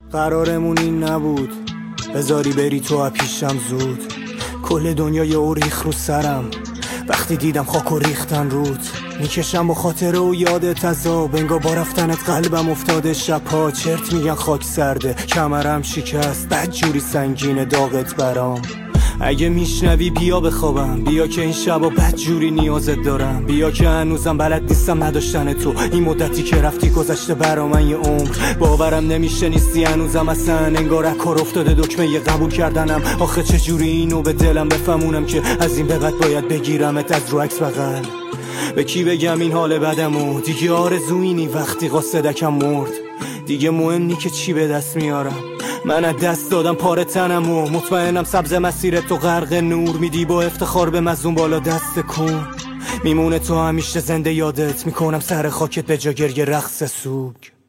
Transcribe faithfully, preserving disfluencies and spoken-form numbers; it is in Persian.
قرارمون این نبود بذاری بری تو پیشم زود. کل دنیا یه او ریخ رو سرم وقتی دیدم خاک و ریختن رود. میکشم و خاطره و یادت عذاب انگار با رفتنت قلبم افتاده شبها. چرت میگن خاک سرده کمرم شکست بد جوری سنگینه داغت برام. اگه میشنوی بیا بخوابم، بیا که این شبا بد جوری نیازت دارم. بیا که هنوزم بلد نیستم نداشتن تو، این مدتی که رفتی گذشته برا من یه عمر. باورم نمیشه نیستی هنوزم اصلا، انگار کار افتاده دکمه یه قبول کردنم. آخه چه جوری اینو به دلم بفهمونم که از این به بعد باید بگیرمت از رو عکس بغل. به کی بگم این حال بدمو، دیگه آرزو اینی وقتی قاصدکم مرد. دیگه مهم نی که چی به دست میارم، من از دست دادم پاره تنم و مطمئنم سبز مسیر تو غرق نور. میدی با افتخار به مظلوم بالا دست کن، میمونه تو همیشه زنده یادت میکنم سر خاکت به جا گریه رقص سوگ.